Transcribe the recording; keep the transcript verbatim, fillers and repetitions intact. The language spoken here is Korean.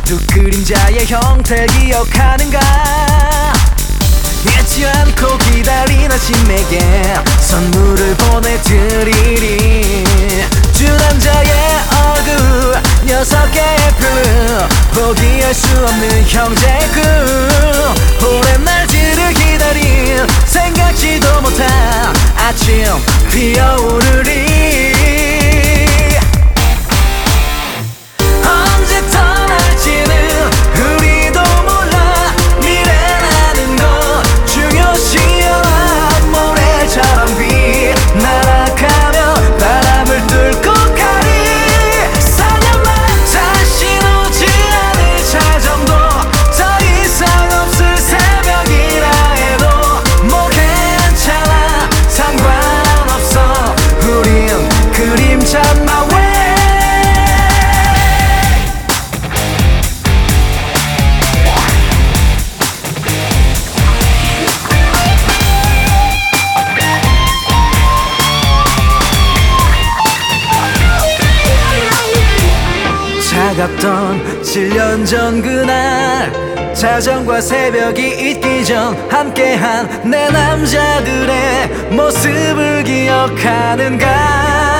두 그림자의 형태를 기억하는가. 잊지 않고 기다린 아침에게 선물을 보내드리리. 두 남자의 얼굴 여섯 개의 표 포기할 수 없는 형제급. 오랜 날들을 기다린 생각지도 못한 아침 피어오르리. 언제 떠날지는 우리도 몰라. 미래라는 건 중요시 않아. 모래처럼 비 날아가며 바람을 뚫고 가리. 사냥만 다시 오지 않을 자정도 더 이상 없을 새벽이라 해도 뭐 괜찮아 상관없어. 우린 그림자만 왜. 차갑던 칠 년 전 그날 자정과 새벽이 있기 전 함께한 내 남자들의 모습을 기억하는가.